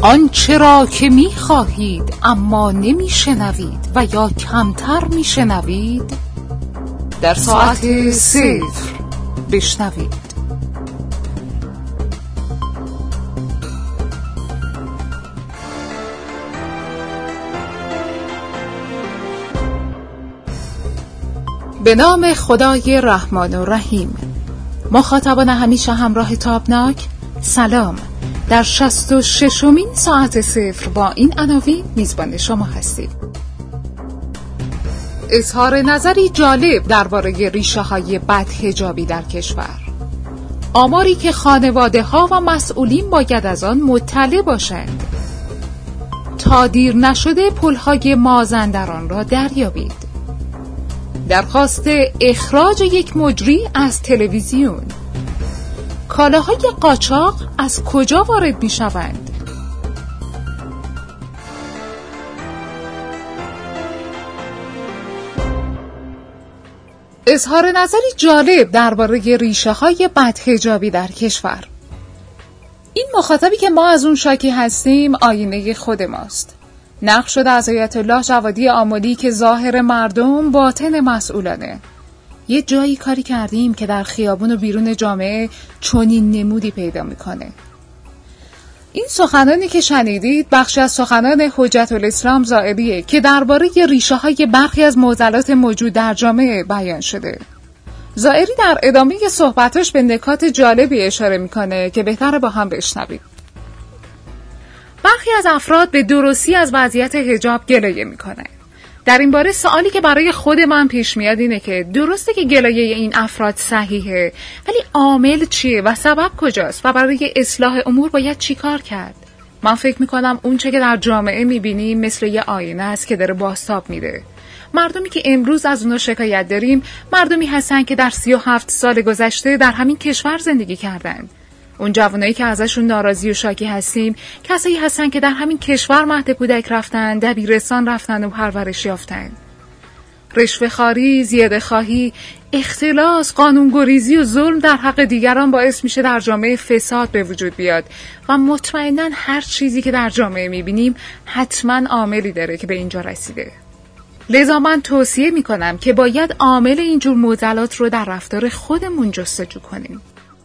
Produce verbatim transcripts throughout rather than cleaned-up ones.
آنچه را که می خواهید اما نمی شنوید و یا کمتر می شنوید در ساعت صفر بشنوید. به نام خدای رحمان و رحیم. مخاطبان همیشه همراه تابناک، سلام. در شصت و ششمین ساعت صفر با این عناوین میزبان شما هستیم. اظهار نظری جالب درباره ریشه‌های بدحجابی در کشور. آماری که خانواده‌ها و مسئولین باید از آن مطلع باشند. تا دیر نشده پل‌های مازندران را دریابید. درخواست اخراج یک مجری از تلویزیون. کالاهای قاچاق از کجا وارد می شوند؟ اظهار نظری جالب درباره ریشه‌های بدحجابی در کشور. این مخاطبی که ما از اون شاکی هستیم آینه خود ماست. نقل شده از آیت الله جوادی آملی که ظاهر مردم باطن مسئولانه. یه جایی کاری کردیم که در خیابون و بیرون جامعه چنین نمودی پیدا میکنه. این سخنانی که شنیدید بخشی از سخنان حجت الاسلام زائریه که درباره ریشه‌های برخی از معضلات موجود در جامعه بیان شده. زائری در ادامه صحبتاش به نکات جالبی اشاره میکنه که بهتره با هم بشنوید. برخی از افراد به درستی از وضعیت حجاب گلایه میکنن. در این باره سوالی که برای خود من پیش میاد اینه که درسته که گلایه این افراد صحیحه، ولی عامل چیه و سبب کجاست و برای اصلاح امور باید چی کار کرد؟ من فکر میکنم اون چه که در جامعه میبینیم مثل یه آینه است که داره بازتاب میده. مردمی که امروز از اونا شکایت داریم مردمی هستن که در سی و هفت سال گذشته در همین کشور زندگی کردند. اون جوانایی که ازشون ناراضی و شاکی هستیم کسایی هستن که در همین کشور مهد کودک رفتن، دبیرستان رفتن و پرورش یافتن. رشوه خواری، زیاده خواهی، اختلاس، قانونگریزی و ظلم در حق دیگران باعث میشه در جامعه فساد به وجود بیاد و مطمئناً هر چیزی که در جامعه میبینیم حتماً عاملی داره که به اینجا رسیده. لذا من توصیه میکنم که باید عامل اینجور معضلات رو در رفتار خودمون جستجو کنیم.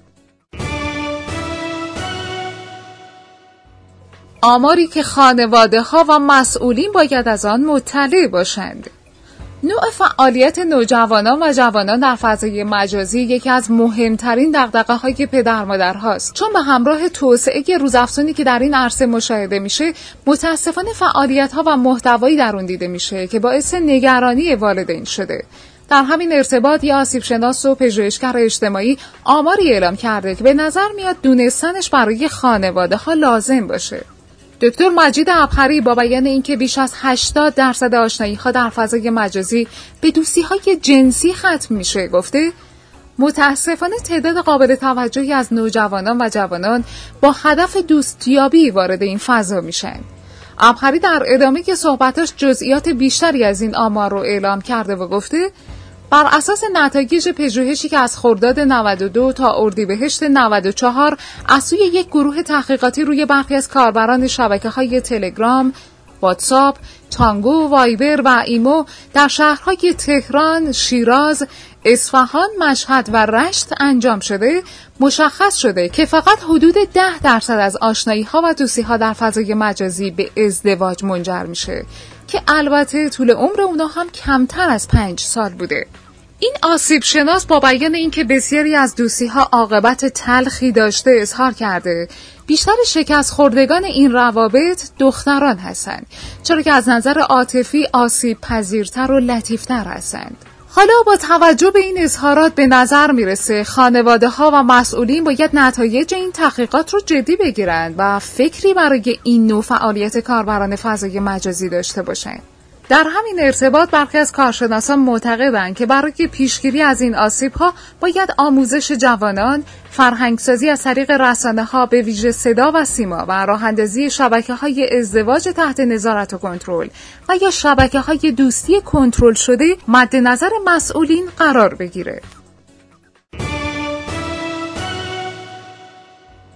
آماری که خانواده‌ها و مسئولین باید از آن مطلع باشند. نوع فعالیت نوجوانان و جوانان در فضای مجازی یکی از مهمترین دغدغه‌های پدر مادرهاست، چون به همراه توسعه روزافزونی که در این عرصه مشاهده میشه، متاسفانه فعالیت‌ها و محتوایی در اون دیده میشه که باعث نگرانی والدین شده. در همین ارتباط یه آسیبشناس و پژوهشگر اجتماعی آماری اعلام کرده که به نظر میاد دونستنش برای خانواده‌ها لازم باشه. دکتر مجید عبخری با بیان اینکه بیش از هشتاد درصد آشنایی‌ها در فضای مجازی به دوستی‌های جنسی ختم میشه گفته متاسفانه تعداد قابل توجهی از نوجوانان و جوانان با هدف دوستیابی وارد این فضا میشن. عبخری در ادامه که صحبتاش جزئیات بیشتری از این آمار رو اعلام کرده و گفته بر اساس نتایج پژوهشی که از خرداد نود و دو تا اردیبهشت نود و چهار از سوی یک گروه تحقیقاتی روی برخی از کاربران شبکه‌های تلگرام، واتساپ، تانگو، وایبر و ایمو در شهرهای تهران، شیراز، اصفهان، مشهد و رشت انجام شده، مشخص شده که فقط حدود ده درصد از آشنایی‌ها و دوستی‌ها در فضای مجازی به ازدواج منجر میشه که البته طول عمر اونا هم کمتر از پنج سال بوده. این آسیب شناس با بیان اینکه بسیاری از دوستی‌ها عاقبت تلخی داشته اظهار کرده بیشتر شکست خوردگان این روابط دختران هستند، چرا که از نظر عاطفی آسیب پذیرتر و لطیفتر هستند. حالا با توجه به این اظهارات به نظر میرسه خانواده‌ها و مسئولین باید نتایج این تحقیقات رو جدی بگیرند و فکری برای این نوع فعالیت کاربران فضای مجازی داشته باشند. در همین ارتباط برخی از کارشناسان معتقدند که برای پیشگیری از این آسیب‌ها باید آموزش جوانان، فرهنگسازی از طریق رسانه‌ها به ویژه صدا و سیما و راه‌اندازی شبکه‌های ازدواج تحت نظارت و کنترل و یا شبکه‌های دوستی کنترل شده مد نظر مسئولین قرار بگیره.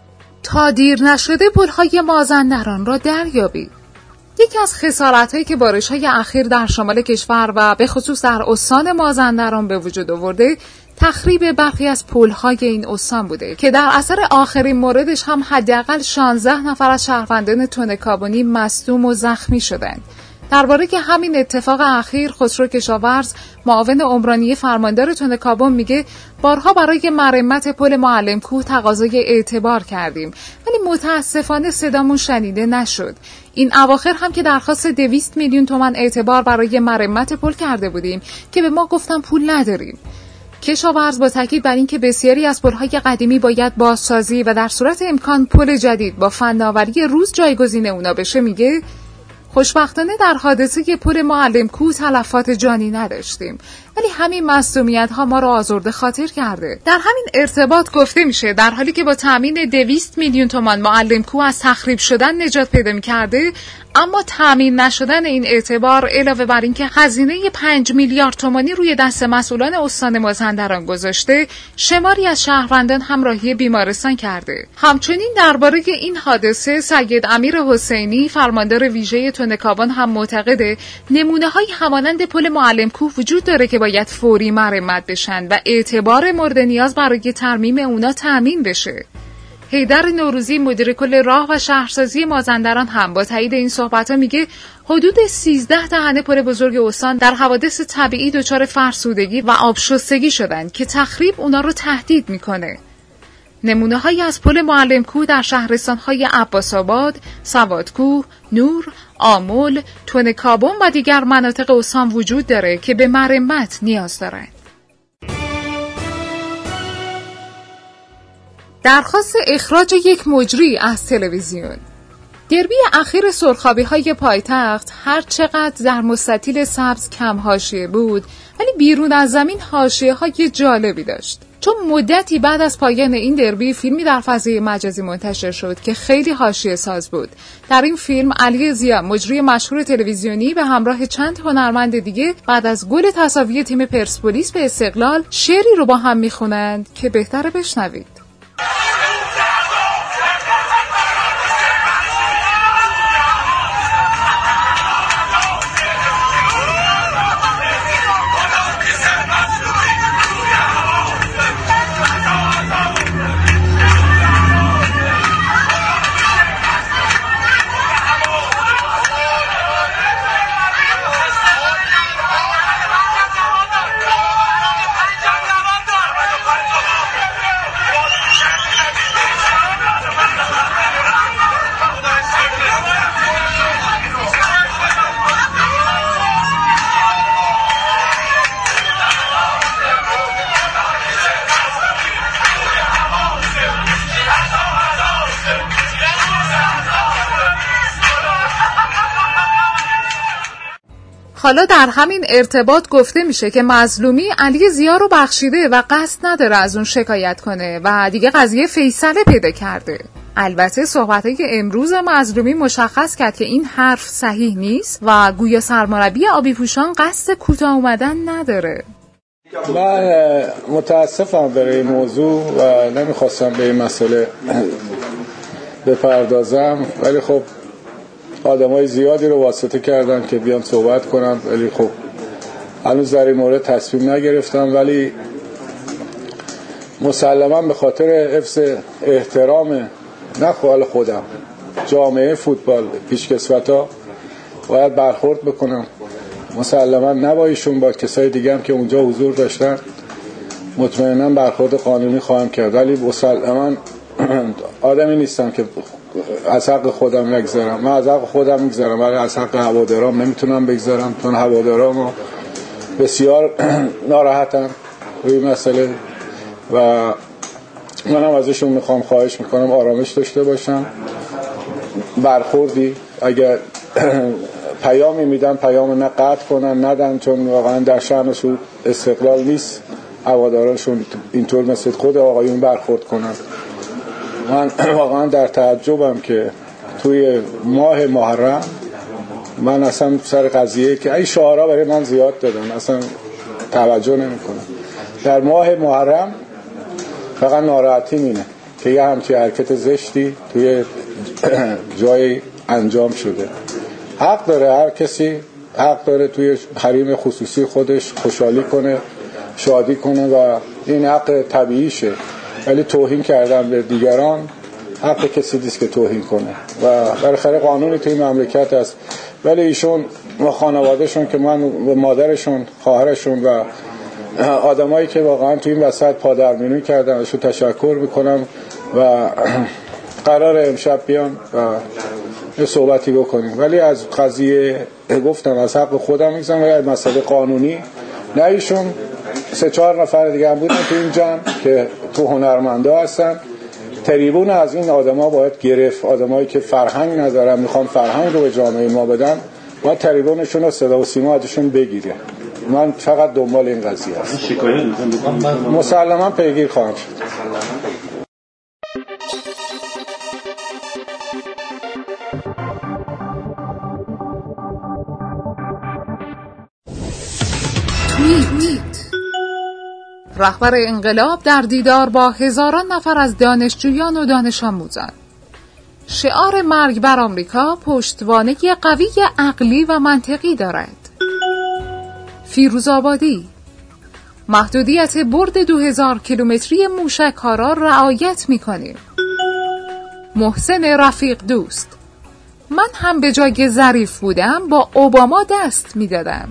تا دیر نشده پل‌های مازندران را دریابید. یکی از خسارت‌هایی که بارش‌های اخیر در شمال کشور و به خصوص در استان مازندران به وجود آورده، تخریب برخی از پل‌های این استان بوده که در اثر آخرین موردش هم حداقل شانزده نفر از شهروندان تنکابنی مصدوم و زخمی شدند. درباره که همین اتفاق اخیر خسرو کشاورز معاون عمرانی فرماندار تنکابن میگه بارها برای مرمت پل معلم کوه تقاضای اعتبار کردیم ولی متاسفانه صدامون شنیده نشد. این اواخر هم که درخواست دویست میلیون تومان اعتبار برای مرمت پل کرده بودیم که به ما گفتن پول نداریم. کشاورز با تاکید بر این که بسیاری از پل‌های قدیمی باید بازسازی و در صورت امکان پل جدید با فناوری روز جایگزین اونا بشه میگه خوشبختانه در حادثه پل معلم کوه تلفات جانی نداشتیم ولی همین مصدومیت‌ها ما را آزرده خاطر کرده. در همین ارتباط گفته میشه در حالی که با تامین دویست میلیون تومان معلم کوه از تخریب شدن نجات پیدا می‌کرده، اما تامین نشدن این اعتبار علاوه بر این که هزینه پنج میلیارد تومانی روی دست مسئولان استان مازندران گذاشته، شماری از شهروندان همراهی بیمارستان کرده. همچنین درباره این حادثه سید امیر حسینی فرماندار ویژه تنکابن هم معتقده نمونه‌های همانند پل معلم کوه وجود داره که باید فوری مرمت بشن و اعتبار مورد نیاز برای ترمیم اونا تامین بشه. حیدر نوروزی مدیر کل راه و شهرسازی مازندران هم با تایید این صحبت‌ها میگه حدود سیزده دهنه پل بزرگ استان در حوادث طبیعی دچار فرسودگی و آبشستگی شدن که تخریب اونا رو تهدید میکنه. نمونه‌هایی از پل معلم کوه در شهرستان‌های عباس‌آباد، سوادکوه، نور، آمل، تنکابن و دیگر مناطق استان وجود داره که به مرمت نیاز دارند. درخواست اخراج یک مجری از تلویزیون. دربی اخیر سرخابی‌های پایتخت هر چقدر در مستطیل سبز کم حاشیه بود ولی بیرون از زمین حاشیه‌های جالبی داشت. چون مدتی بعد از پایان این دربی فیلمی در فضای مجازی منتشر شد که خیلی حاشیه ساز بود. در این فیلم علی ضیا مجری مشهور تلویزیونی به همراه چند هنرمند دیگه بعد از گل تساوی تیم پرسپولیس به استقلال شعری رو با هم میخونند که بهتره بشنوید. حالا در همین ارتباط گفته میشه که مظلومی علی ضیا رو بخشیده و قصد نداره از اون شکایت کنه و دیگه قضیه فیصله پیدا کرده. البته صحبتایی که امروز مظلومی مشخص کرد که این حرف صحیح نیست و گویا سرمربی آبی پوشان قصد کوتاه اومدن نداره. من متاسفم برای این موضوع و نمیخواستم به این مسئله بپردازم ولی خب آدمای زیادی رو واسطه کردن که بیان صحبت کنم ولی خب هنوز در این مورد تصمیم نگرفتم ولی مسلماً به خاطر حفظ احترام نه خال خودم جامعه فوتبال پیشکسوتا باید برخورد بکنم. مسلماً نه با ایشون با کسای دیگه هم که اونجا حضور داشتن مطمئناً برخورد قانونی خواهم کرد ولی مسلماً آدمی نیستم که از حق خودم نگذارم. من از حق خودم میگذارم ولی از حق هوادارام نمیتونم بگذارم چون هوادارام بسیار ناراحتن روی مسئله و منم ازشون میخوام خواهش میکنم آرامش داشته باشم. برخوردی اگر پیامی میدن پیام نه قطع کنن ندن چون واقعا در شأنشون استقلال نیست هوادارانشون اینطور مثل خود آقایون برخورد کنن. من واقعا در تعجبم که توی ماه محرم من اصلا سر قضیه که این شعارها برای من زیاد دادن اصلا توجه نمی کنم. در ماه محرم فقط ناراحتی مینه که یه همچین حرکت زشتی توی جای انجام شده. حق داره هر کسی، حق داره توی حریم خصوصی خودش خوشحالی کنه، شادی کنه و این حق طبیعیشه، ولی توهین کردن به دیگران حق کسی نیست که توهین کنه و بالاخره قانونی توی مملکت هست. ولی ایشون و خانوادهشون که من و مادرشون، خواهرشون و آدمایی که واقعا توی این وسط پادرمیونی کردن ازشون تشکر میکنم و قرار امشب بیان و یه صحبتی بکنیم. ولی از قضیه گفتم از حق خودم میگذارم، ولی از مسئله قانونی نه. ایشون سه چهار نفر دیگه هم بودن تو این جمع که تو هنرمندا هستن. تریبون از این آدما باید گرفت. آدمایی که فرهنگ ندارن میخوان فرهنگ رو به جامعه ما بدن، ما تریبونشون رو صدا و سیما ازشون بگیره. من فقط دنبال این قضیه هستم. مسلماً پیگیر خواهم شد. رهبر انقلاب در دیدار با هزاران نفر از دانشجویان و دانش آموزان. شعار مرگ بر آمریکا پشتوانگی قوی عقلی و منطقی دارد. فیروزآبادی: محدودیت برد دو هزار کیلومتری موشک‌ها را رعایت می‌کنیم. محسن رفیق دوست: من هم به جای ظریف بودم با اوباما دست می‌دادم.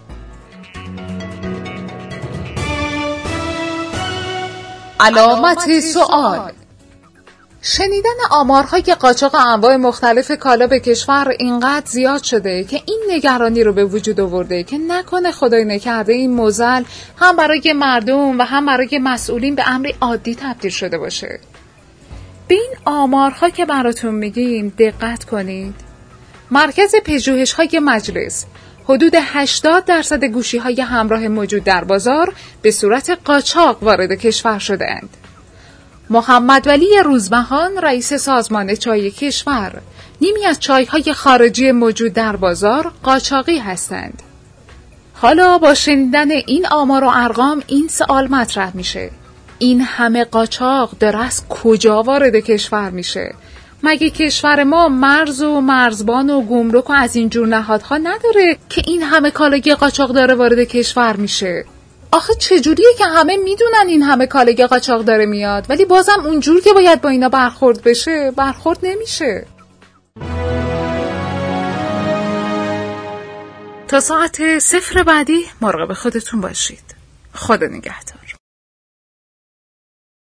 علامت سوال: شنیدن آمارهای قاچاق انواع مختلف کالا به کشور اینقدر زیاد شده که این نگرانی رو به وجود آورده که نکنه خدای نکرده این معضل هم برای مردم و هم برای مسئولین به امری عادی تبدیل شده باشه. به این آمارها که براتون میگیم دقت کنید. مرکز پژوهش‌های مجلس: حدود هشتاد درصد گوشی‌های همراه موجود در بازار به صورت قاچاق وارد کشور شده‌اند. محمد ولی روزبهان رئیس سازمان چای کشور: نیمی از چای‌های خارجی موجود در بازار قاچاقی هستند. حالا با شنیدن این آمار و ارقام این سوال مطرح میشه: این همه قاچاق داره از کجا وارد کشور میشه؟ مگه کشور ما مرز و مرزبان و گمرک و از این جور نهادها نداره که این همه کالای قاچاق داره وارد کشور میشه؟ آخه چجوریه که همه میدونن این همه کالای قاچاق داره میاد ولی بازم اونجور که باید با اینا برخورد بشه برخورد نمیشه؟ تا ساعت صفر بعدی مراقب خودتون باشید. خدا نگهدار.